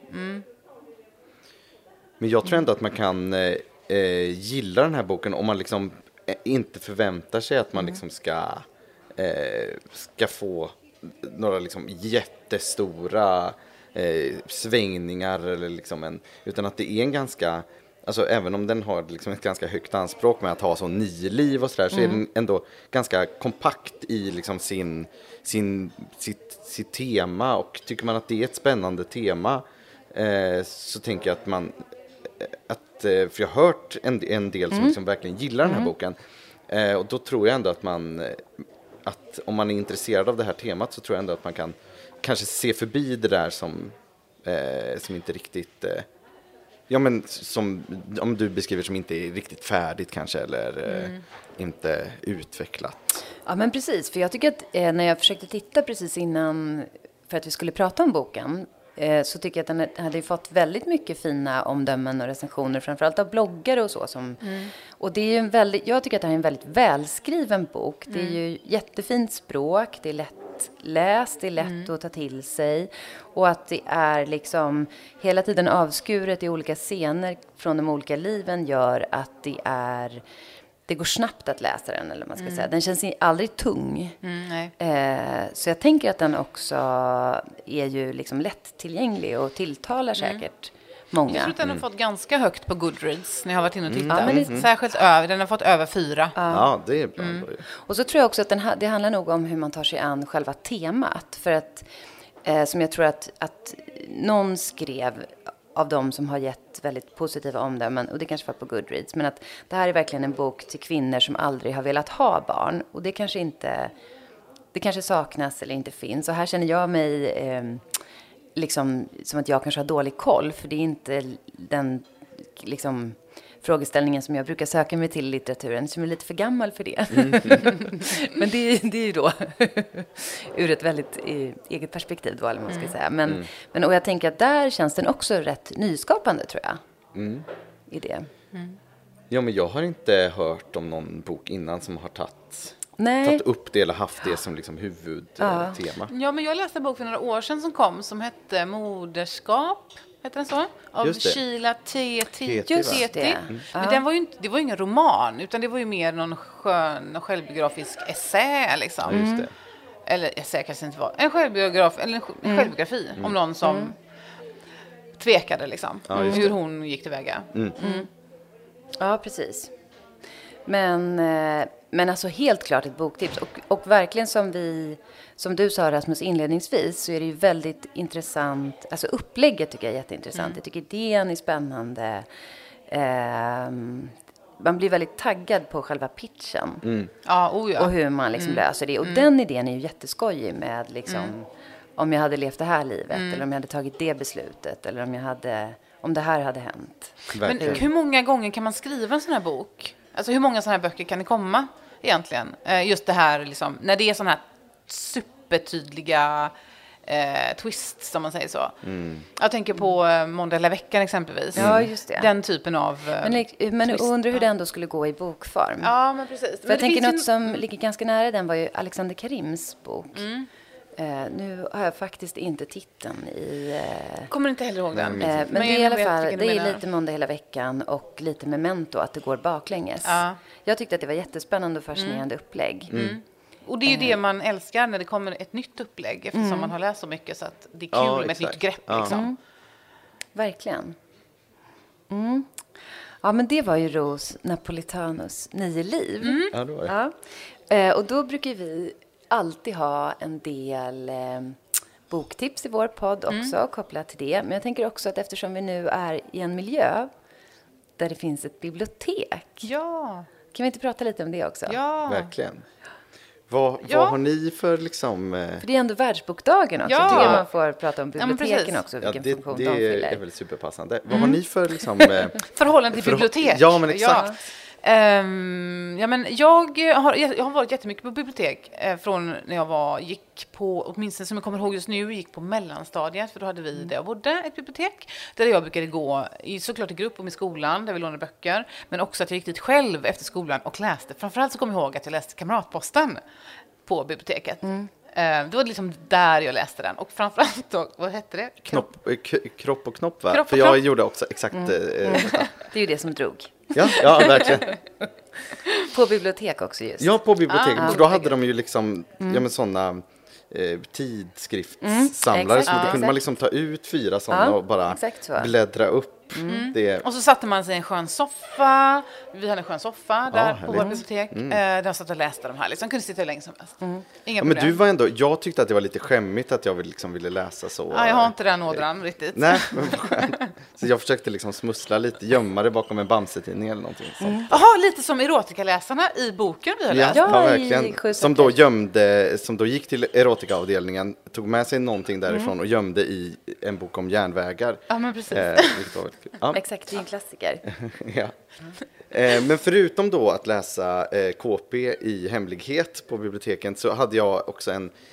Men jag tror ändå att man kan gilla den här boken om man liksom inte förväntar sig att man liksom ska få några liksom jättestora svängningar eller liksom utan att det är en ganska, alltså även om den har liksom ett ganska högt anspråk med att ha så 9 liv och sådär, så är den ändå ganska kompakt i liksom sitt tema, och tycker man att det är ett spännande tema så tänker jag att för jag har hört en del som liksom verkligen gillar den här boken, och då tror jag ändå att om man är intresserad av det här temat, så tror jag ändå att man kan kanske se förbi det där som inte riktigt som om du beskriver som inte är riktigt färdigt kanske, eller inte utvecklat. Ja, men precis, för jag tycker att när jag försökte titta precis innan för att vi skulle prata om boken, så tycker jag att den hade fått väldigt mycket fina omdömen och recensioner, framförallt av bloggare och så. Och det är ju jag tycker att det här är en väldigt välskriven bok. Det är ju jättefint språk, det är lättläst, det är lätt att ta till sig. Och att det är liksom hela tiden avskuret i olika scener från de olika liven gör att det går snabbt att läsa den, eller man ska säga. Den känns aldrig tung. Så jag tänker att den också är ju liksom lättillgänglig och tilltalar säkert många. Jag tror att den har fått ganska högt på Goodreads när jag har varit inne och tittat. Särskilt den har fått över 4. Ja, det är bra. Och så tror jag också att det handlar nog om hur man tar sig an själva temat. För att, som jag tror att någon skrev av dem som har gett väldigt positiva omdömen, och det kanske var på Goodreads, men att det här är verkligen en bok till kvinnor som aldrig har velat ha barn, och det kanske saknas eller inte finns, och här känner jag mig liksom som att jag kanske har dålig koll, för det är inte den liksom frågeställningen som jag brukar söka mig till i litteraturen, som är lite för gammal för det. Men det är ju då ur ett väldigt eget perspektiv då, eller man ska säga. Men och jag tänker att där känns den också rätt nyskapande, tror jag. I det. Ja, men jag har inte hört om någon bok innan som har tagit upp det eller haft det som liksom huvudtema. Ja, men jag läste en bok för några år sedan som hette Moderskap. Heter den så? Av Sheila Teti. Just det. Men det var ju ingen roman, utan det var ju mer någon skön självbiografisk essä liksom. Just det. Eller essä kanske inte var. En självbiografi om någon som tvekade liksom. Hur hon gick tillväga. Ja, precis. Men alltså helt klart ett boktips. Och verkligen som du sa, Rasmus, inledningsvis, så är det ju väldigt intressant. Alltså upplägget tycker jag är jätteintressant. Jag tycker idén är spännande. Man blir väldigt taggad på själva pitchen. Och hur man liksom löser det. Och den idén är ju jätteskojig med liksom, om jag hade levt det här livet. Eller om jag hade tagit det beslutet. Eller om det här hade hänt. Men hur många gånger kan man skriva en sån här bok? Alltså hur många såna här böcker kan det komma egentligen? Just det här liksom, när det är såna här supertydliga twists, som man säger så. Jag tänker på Måndag hela veckan exempelvis. Ja, just det. Den typen av men jag undrar hur den då skulle gå i bokform. Ja, men precis. För jag tänker något som ligger ganska nära den var ju Alexander Karims bok. Nu har jag faktiskt inte titeln i... Kommer inte heller ihåg den. Men det är i alla fall, det är lite Måndag hela veckan och lite Memento, att det går baklänges. Ja. Jag tyckte att det var jättespännande och fascinerande upplägg. Och det är ju det man älskar när det kommer ett nytt upplägg, eftersom man har läst så mycket, så att det är kul med ett nytt grepp liksom. Verkligen. Ja, men det var ju Ros Napolitanos 9 liv. Ja, det var det. Ja. Och då brukar vi alltid ha en del boktips i vår podd också, kopplat till det. Men jag tänker också att eftersom vi nu är i en miljö där det finns ett bibliotek. Ja. Kan vi inte prata lite om det också? Ja. Verkligen. Vad har ni för liksom... För det är ändå världsbokdagen också. Ja. Jag tycker man får prata om biblioteken också, vilken funktion de fyller. Det är väl superpassande. Vad har ni för liksom... Förhållande till bibliotek. Ja, men exakt. Men jag har varit jättemycket på bibliotek från när jag gick på, åtminstone som jag kommer ihåg just nu, gick på mellanstadiet, för då hade vi där jag bodde ett bibliotek där jag brukade gå såklart i grupp och med skolan där vi lånade böcker, men också att jag gick dit själv efter skolan och läste. Framförallt så kommer jag ihåg att jag läste Kamratposten på biblioteket. Det var liksom där jag läste den. Och framförallt då, vad hette det? Kropp och knopp, va? Kropp och för jag knopp. gjorde också exakt... Det är ju det som drog. Ja, verkligen. På bibliotek också just. Ja, på biblioteket. För då hade de ju liksom sådana tidskriftssamlare. Så då kunde man liksom ta ut 4 sådana och bara bläddra upp. Det. Och så satte man sig i en skön soffa. Vi hade en skön soffa där på vår bibliotek. Där satt och läste de här. Liksom kunde sitta hur länge som helst. Inga problem. Men du var ändå... Jag tyckte att det var lite skämmigt att jag liksom ville läsa så. Ja, jag har inte den ådran riktigt. Nej, men vad skönt. Så jag försökte liksom smussla lite, gömma det bakom en Bamse-tidning eller någonting sånt. Jaha, lite som erotikerläsarna i boken vi har läst. Ja, verkligen. Som då gick till erotikavdelningen, tog med sig någonting därifrån och gömde i en bok om järnvägar. Ja, men precis. Exakt, det är en klassiker. Ja. Men förutom då att läsa KP i hemlighet på biblioteken, så hade jag också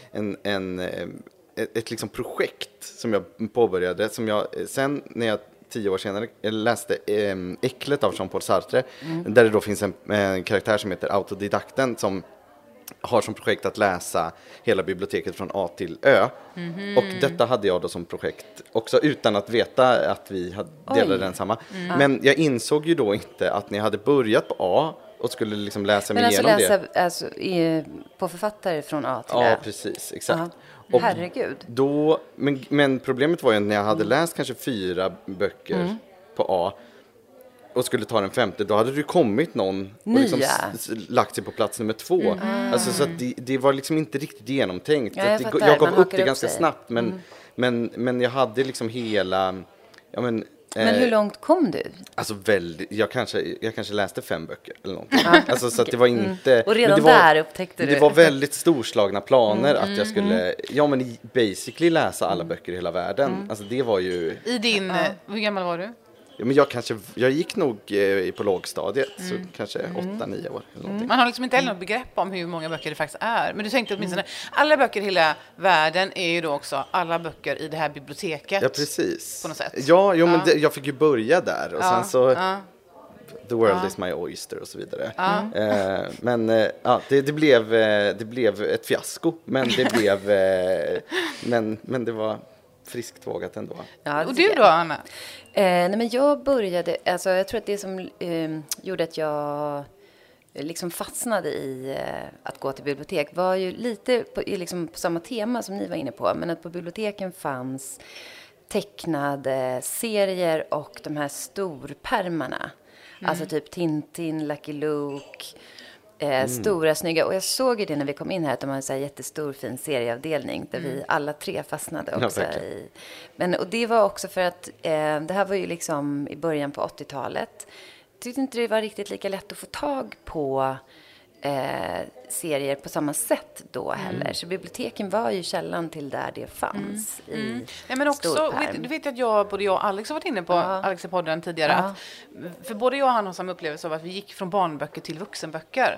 ett liksom projekt som jag påbörjade, som jag sen när jag 10 år senare läste Äcklet av Jean-Paul Sartre, där det då finns en karaktär som heter Autodidakten som har som projekt att läsa hela biblioteket från A till Ö. Och detta hade jag då som projekt också, utan att veta att vi delade den samma. Men jag insåg ju då inte att ni hade börjat på A och skulle liksom läsa mig igenom det. Alltså på författare från A till Ö? Ja, precis, exakt. Och herregud. Då, men problemet var ju att när jag hade läst kanske 4 böcker på A och skulle ta den 5:e, då hade det kommit någon och liksom lagt sig på plats nummer 2. Alltså, så att det var liksom inte riktigt genomtänkt. Ja, jag gav upp det ganska snabbt, men jag hade liksom hela Ja, men hur långt kom du? Alltså jag kanske läste 5 böcker eller någonting. Alltså, så att det var inte... Och redan det var, där upptäckte du. Det var väldigt storslagna planer att jag skulle, basically läsa alla böcker i hela världen. Alltså det var ju... I din, hur gammal var du? Ja, men jag gick nog på lågstadiet, så kanske 8-9 år eller någonting. Man har liksom inte heller något begrepp om hur många böcker det faktiskt är. Men du tänkte åtminstone, alla böcker i hela världen är ju då också alla böcker i det här biblioteket. Ja, precis. På något sätt. Ja, men jag fick ju börja där och sen så... The world is my oyster och så vidare. Men det blev ett fiasko, men det blev men det var friskt vågat ändå. Ja, och du då, Anna? Nej, men jag började, alltså jag tror att det som gjorde att jag liksom fastnade i att gå till bibliotek var ju lite på samma tema som ni var inne på, men att på biblioteken fanns tecknade serier och de här storpärmarna. Alltså typ Tintin, Lucky Luke, stora, snygga. Och jag såg ju det när vi kom in här att de har en så här jättestor, fin serieavdelning där vi alla 3 fastnade också. Och det var också för att det här var ju liksom i början på 80-talet. Jag tyckte inte det var riktigt lika lätt att få tag på serier på samma sätt då heller. Så biblioteken var ju källan till där det fanns i men också, du vet att både jag och Alex har varit inne på Alex i podden tidigare. Att, för både jag och han har samma upplevelse av att vi gick från barnböcker till vuxenböcker.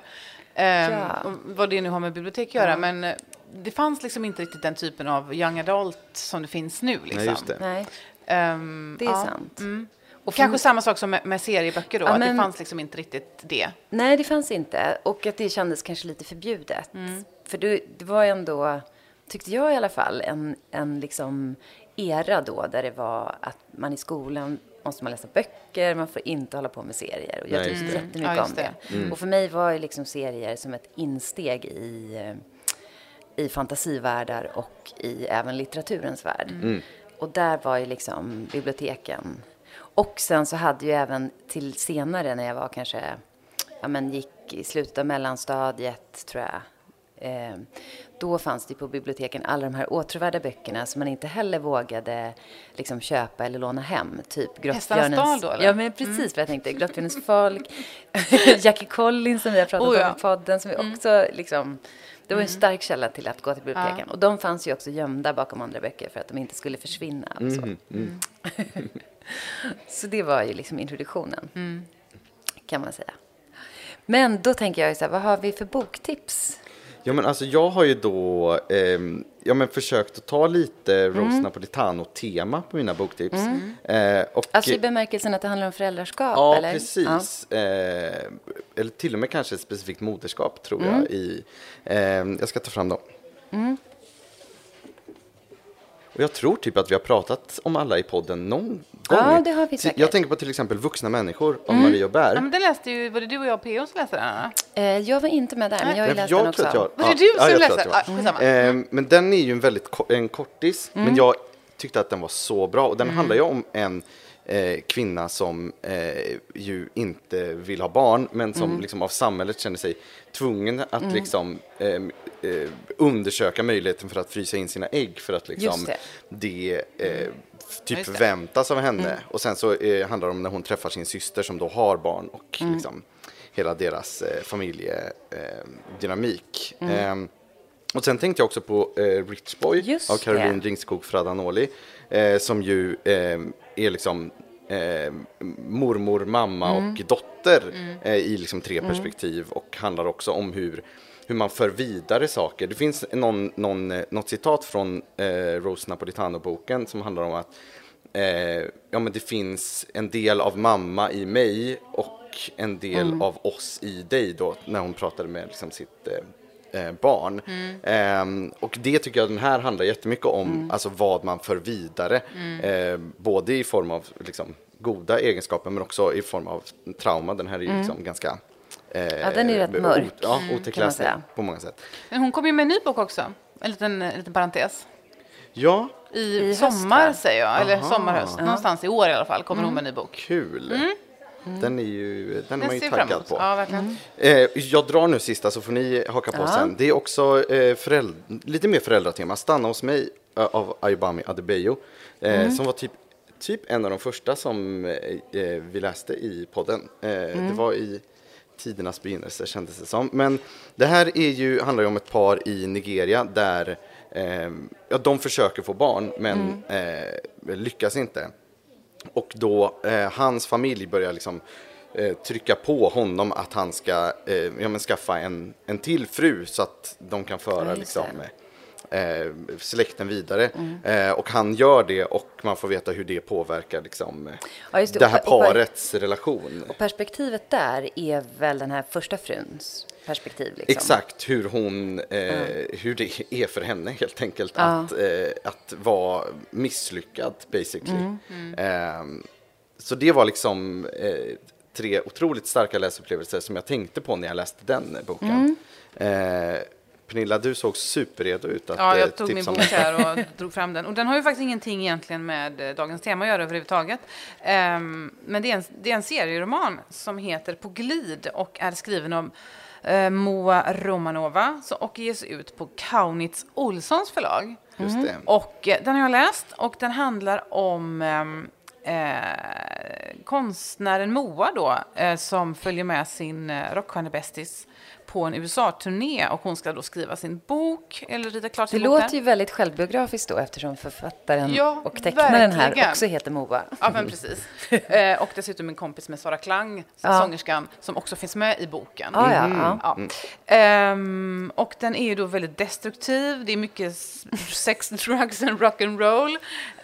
Vad det nu har med bibliotek att göra. Men det fanns liksom inte riktigt den typen av young adult som det finns nu. Liksom. Nej, just det. Nej, det är sant. Och kanske samma sak som med serieböcker då, att det fanns liksom inte riktigt det. Nej, det fanns inte. Och att det kändes kanske lite förbjudet. För det var ändå, tyckte jag i alla fall, en liksom era då där det var att man i skolan måste man läsa böcker, man får inte hålla på med serier. Och jag tyckte jättemycket om det. Och för mig var ju liksom serier som ett insteg i fantasivärldar och i även litteraturens värld. Och där var ju liksom biblioteken. Och sen så hade ju även till senare när jag var kanske, gick i slutet av mellanstadiet tror jag. Då fanns det på biblioteken alla de här åtråvärda böckerna som man inte heller vågade liksom köpa eller låna hem. Typ Grottbjörnens... då, eller? Ja, men precis vad jag tänkte. Grottbjörnens folk, Jackie Collins som vi har pratat om i podden som vi också liksom... Det var en stark källa till att gå till biblioteken. Och de fanns ju också gömda bakom andra böcker för att de inte skulle försvinna. Så det var ju liksom introduktionen, kan man säga. Men då tänker jag ju så här, vad har vi för boktips? Ja, men alltså jag har ju då försökt att ta lite Rose Napolitano-tema på mina boktips. Alltså i bemärkelsen att det handlar om föräldraskap, ja, eller? Precis. Eller till och med kanske ett specifikt moderskap, tror jag. Jag ska ta fram dem. Och jag tror typ att vi har pratat om alla i podden någon gång. Ja, det har vi säkert. Jag tänker på till exempel Vuxna människor av Marie och Bär. Ja, men den läste ju, var det du och jag och P.O. som läste den, Anna? Jag var inte med där, men jag har ju läst den också. Var det du som läste den? Men den är ju en kortis. Men jag tyckte att den var så bra. Och den handlar ju om en kvinna som ju inte vill ha barn, men som liksom av samhället känner sig tvungen att liksom undersöka möjligheten för att frysa in sina ägg för att liksom det typ förväntas av henne. Och sen så handlar det om när hon träffar sin syster som då har barn och liksom hela deras familjedynamik. Och sen tänkte jag också på Rich Boy av Caroline Ringskog Fradanoli som ju är liksom mormor, mamma och dotter i liksom 3 perspektiv och handlar också om hur man för vidare saker. Det finns något citat från Rose Napolitano-boken som handlar om att men det finns en del av mamma i mig och en del av oss i dig då, när hon pratade med liksom sitt barn. Och det tycker jag den här handlar jättemycket om, alltså vad man för vidare, både i form av liksom goda egenskaper men också i form av trauma. Den här är ju liksom ganska den är rätt mörk, otäckläsning på många sätt. Men hon kom ju med en ny bok också, en liten parentes. Ja. I sommar höst, säger jag, eller sommarhöst, någonstans i år i alla fall kommer hon med en ny bok. Kul. Den är man ju taggad på. Ja, verkligen. Jag drar nu sista så får ni haka på sen. Det är också lite mer föräldratema. Stanna hos mig av Ayobami Adebayo som var typ typ en av de första som vi läste i podden. Det var i tidernas begynnelse kändes det som. Men det här handlar ju om ett par i Nigeria där de försöker få barn men lyckas inte. Och då hans familj börjar liksom trycka på honom att han ska skaffa en till fru så att de kan föra liksom, släkten vidare. Och han gör det och man får veta hur det påverkar liksom, det här parets relation. Och perspektivet där är väl den här första fruns perspektiv. Liksom. Exakt, hur det är för henne helt enkelt att vara misslyckad basically. Så det var liksom 3 otroligt starka läsupplevelser som jag tänkte på när jag läste den boken. Pernilla, du såg superredo ut att ja, jag tog min bok här och drog fram den. Och den har ju faktiskt ingenting egentligen med dagens tema att göra överhuvudtaget. Men det är en serieroman som heter På glid och är skriven av Moa Romanova och ges ut på Kaunitz Olssons förlag. Just det. Och den har jag läst och den handlar om konstnären Moa då, som följer med sin rockstjärnebästis på en USA-turné och hon ska då skriva sin bok eller rita klart sin bok. Det låter ju väldigt självbiografiskt då eftersom författaren och tecknaren här också heter Moa. Ja, men precis. Och dessutom en kompis med Sara Klang, sångerskan, som också finns med i boken. Och den är ju då väldigt destruktiv. Det är mycket sex, drugs and rock'n'roll.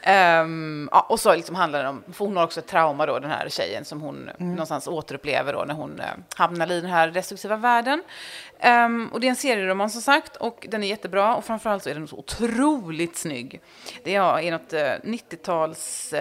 Och så liksom handlar det om, för hon har också ett trauma då, den här tjejen som hon någonstans återupplever då när hon hamnar i den här destruktiva världen. Och det är en serieroman som sagt och den är jättebra och framförallt så är den så otroligt snygg. Det är något 90-tals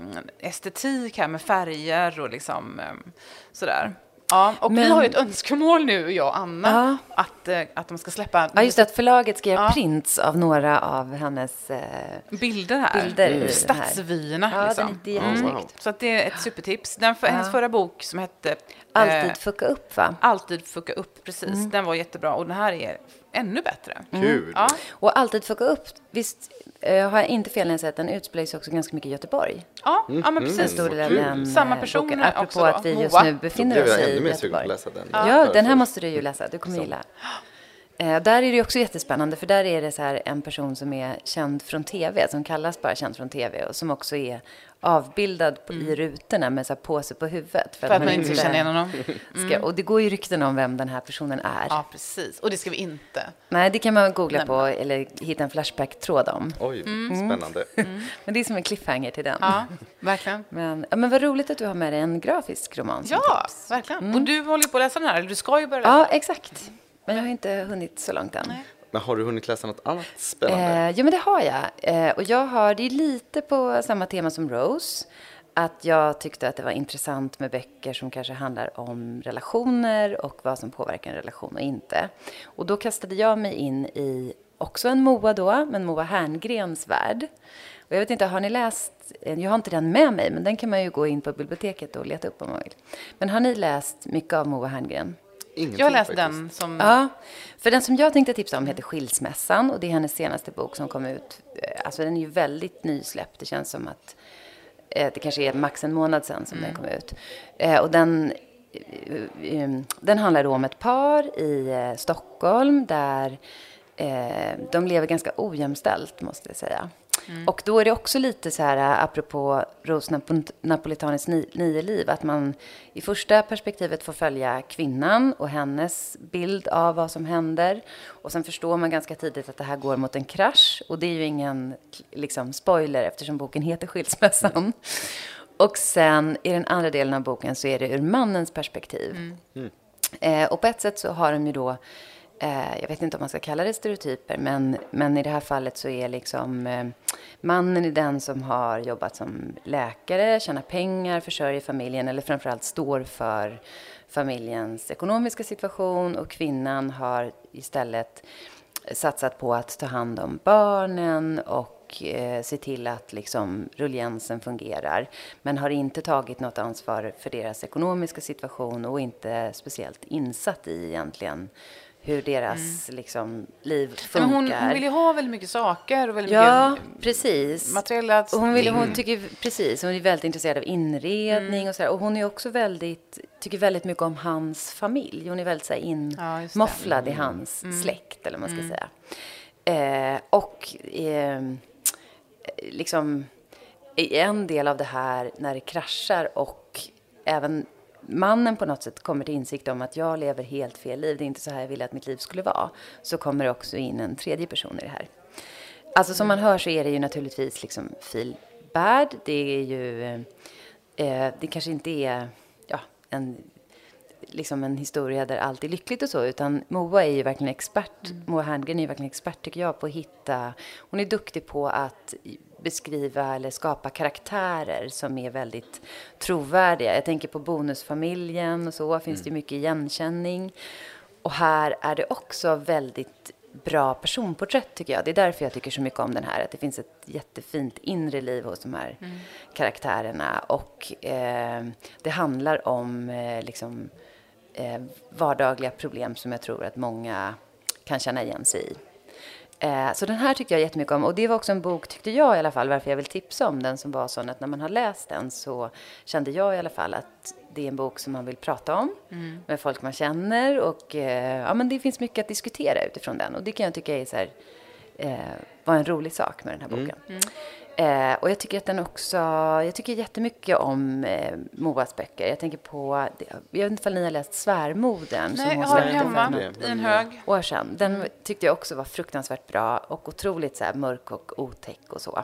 estetik här med färger och liksom sådär. Ja, och vi har ju ett önskemål nu, jag och Anna, att de ska släppa... Ja, just det, att förlaget ska göra prints av några av hennes bilder här. Stadsvyerna. Ja, liksom. det är jättesnyggt. Så att det är ett supertips. Hennes förra bok som hette... Alltid fucka upp, va? Alltid fucka upp, precis. Den var jättebra och den här är ännu bättre. Kul. Ja. Och Alltid fucka upp, visst har jag inte fel när jag säger att den utspelar sig också ganska mycket i Göteborg. Ja, men precis. Samma personer apropå också att vi just nu befinner oss i Göteborg. Läsa den. Ja, den här måste du ju läsa, du kommer gilla. Där är det också jättespännande för där är det så här en person som är känd från tv, som kallas bara känd från tv och som också är avbildad i rutorna med så här påse på huvudet. För att man inte känner igen honom. Och det går ju rykten om vem den här personen är. Ja, precis. Och det ska vi inte. Nej, det kan man googla på eller hitta en Flashback-tråd om. Oj, spännande. Men det är som en cliffhanger till den. Ja, verkligen. Men vad roligt att du har med dig en grafisk roman som tips. Verkligen. Och du håller ju på att läsa den här, eller du ska ju börja läsa. Ja, exakt. Men jag har inte hunnit så långt än. Nej. Men har du hunnit läsa något annat spännande? Ja, men det har jag. Och det är lite på samma tema som Rose. Att jag tyckte att det var intressant med böcker som kanske handlar om relationer och vad som påverkar en relation och inte. Och då kastade jag mig in i också en Moa då, men Moa Herngrens värld. Och jag vet inte, har ni läst, jag har inte den med mig, men den kan man ju gå in på biblioteket och leta upp om man vill. Men har ni läst mycket av Moa Herngren? Ingenting, jag läste faktiskt. den som... Ja, för den som jag tänkte tipsa om heter Skilsmässan och det är hennes senaste bok som kom ut. Alltså den är ju väldigt nysläppt, det känns som att det kanske är max en månad sedan som den kom ut. Och den handlar då om ett par i Stockholm där de lever ganska ojämställt måste jag säga. Och då är det också lite så här, apropå Rose Napolitanis 9 liv, att man i första perspektivet får följa kvinnan och hennes bild av vad som händer. Och sen förstår man ganska tidigt att det här går mot en krasch. Och det är ju ingen liksom, spoiler eftersom boken heter Skilsmässan. Och sen i den andra delen av boken så är det ur mannens perspektiv. Och på ett sätt så har de ju då... jag vet inte om man ska kalla det stereotyper, men i det här fallet så är liksom mannen är den som har jobbat som läkare, tjänar pengar, försörjer familjen eller framförallt står för familjens ekonomiska situation och kvinnan har istället satsat på att ta hand om barnen och se till att liksom rulliansen fungerar, men har inte tagit något ansvar för deras ekonomiska situation och inte speciellt insatt i egentligen hur deras liksom, liv funkar. Men hon vill ju ha väldigt mycket saker och väldigt mycket precis. materiella hon är väldigt intresserad av inredning och sådär. Och hon är också tycker väldigt mycket om hans familj. Hon är väldigt så här, inmofflad i hans släkt, eller vad man ska säga. Liksom en del av det här när det kraschar och även mannen på något sätt kommer till insikt om att jag lever helt fel liv. Det är inte så här jag ville att mitt liv skulle vara. Så kommer det också in en tredje person i det här. Alltså som man hör så är det ju naturligtvis liksom feel bad. Det är ju, det kanske inte är en historia där allt är lyckligt och så, utan Moa är ju verkligen expert. Moa Herngren är ju verkligen expert tycker jag på att hitta, hon är duktig på att beskriva eller skapa karaktärer som är väldigt trovärdiga. Jag tänker på Bonusfamiljen och så finns det mycket igenkänning. Och här är det också väldigt bra personporträtt tycker jag. Det är därför jag tycker så mycket om den här. Att det finns ett jättefint inre liv hos de här karaktärerna. Och det handlar om vardagliga problem som jag tror att många kan känna igen sig i. Så den här tyckte jag jättemycket om. Och det var också en bok, tyckte jag i alla fall, varför jag vill tipsa om den, som var sån att när man har läst den så kände jag i alla fall att det är en bok som man vill prata om med folk man känner. Och men det finns mycket att diskutera utifrån den. Och det kan jag tycka är så här, var en rolig sak med den här boken. Och jag tycker att den också, jag tycker jättemycket om Moas böcker. Jag tänker på, jag vet inte om ni har läst Svärmodern. Nej, jag har den hemma i en hög. År sedan. Den tyckte jag också var fruktansvärt bra och otroligt så här mörk och otäck och så.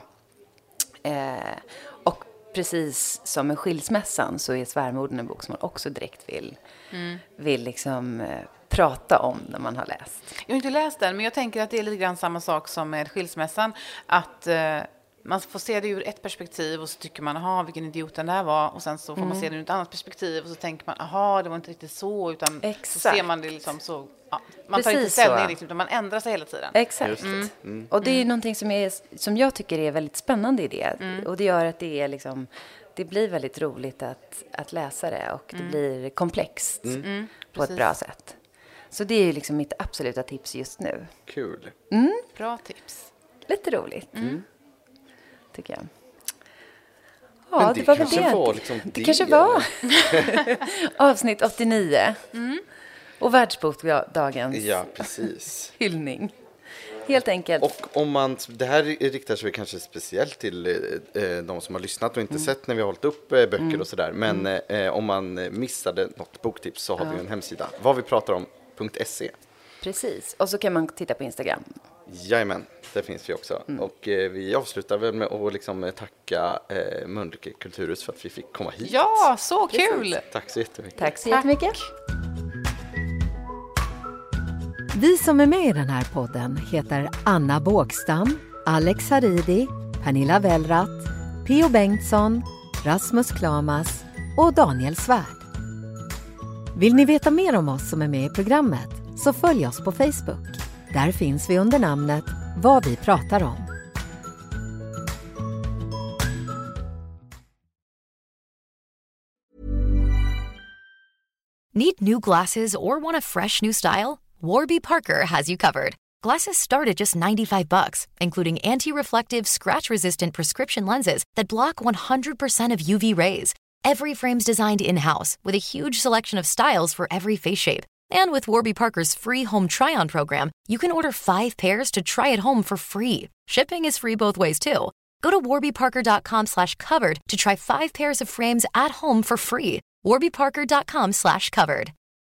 Och precis som med Skilsmässan så är Svärmodern en bok som man också direkt vill liksom prata om när man har läst. Jag har inte läst den, men jag tänker att det är lite grann samma sak som med Skilsmässan. Att man får se det ur ett perspektiv och så tycker man, vilken idiot den där var. Och sen så får man se det ur ett annat perspektiv och så tänker man, det var inte riktigt så. Utan så ser man det liksom så. Ja, man tar inte ställning riktigt, utan man ändrar sig hela tiden. Exakt. Och det är någonting som jag tycker är väldigt spännande i det. Och det gör att det är liksom, det blir väldigt roligt att läsa det. Och det blir komplext på ett bra sätt. Så det är liksom mitt absoluta tips just nu. Kul. Bra tips. Lite roligt. Tycker jag. Ja, men det var väl det. Liksom det kanske var avsnitt 89. Och världsbokdagens hyllning. Helt enkelt. Och det här riktar sig kanske speciellt till de som har lyssnat och inte sett när vi har hållit upp böcker och sådär. Men om man missade något boktips så har vi en hemsida. vadvipratarom.se. Precis. Och så kan man titta på Instagram. Jajamän, det finns vi också. Och vi avslutar väl med att liksom tacka Mölnlycke kulturhus för att vi fick komma hit. Ja, så kul! Tack så jättemycket. Tack så jättemycket. Vi som är med i den här podden heter Anna Bågstam, Alex Haridi, Pernilla Wellrath, P.O. Bengtsson, Rasmus Klamas och Daniel Svärd. Vill ni veta mer om oss som är med i programmet så följ oss på Facebook. Där finns vi under namnet Vad vi pratar om. Need new glasses or want a fresh new style? Warby Parker has you covered. Glasses start at just $95, including anti-reflective, scratch-resistant prescription lenses that block 100% of UV rays. Every frame's designed in-house with a huge selection of styles for every face shape. And with Warby Parker's free home try-on program, you can order 5 pairs to try at home for free. Shipping is free both ways, too. Go to warbyparker.com/covered to try 5 pairs of frames at home for free. warbyparker.com/covered.